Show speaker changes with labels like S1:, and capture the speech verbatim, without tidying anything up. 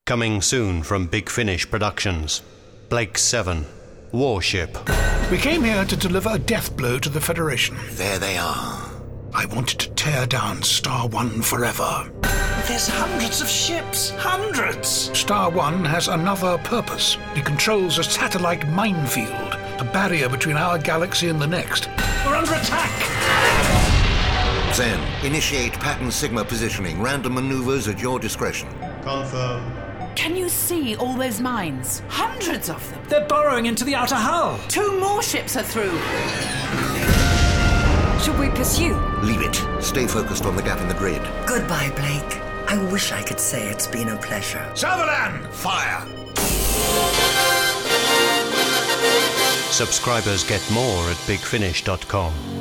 S1: Coming soon from Big Finish Productions. Blake seven, Warship.
S2: We came here to deliver a death blow to the Federation.
S3: There they are.
S2: I wanted to tear down Star One forever.
S4: There's hundreds of ships. Hundreds!
S2: Star One has another purpose. It controls a satellite minefield, a barrier between our galaxy and the next.
S4: We're under attack!
S3: Zen, initiate pattern Sigma positioning. Random maneuvers at your discretion.
S1: Confirm.
S5: Can you see all those mines? Hundreds of them.
S4: They're burrowing into the outer hull.
S5: Two more ships are through.
S6: Should we pursue?
S3: Leave it. Stay focused on the gap in the grid.
S6: Goodbye, Blake. I wish I could say it's been a pleasure.
S2: Sutherland, fire!
S1: Subscribers get more at big finish dot com.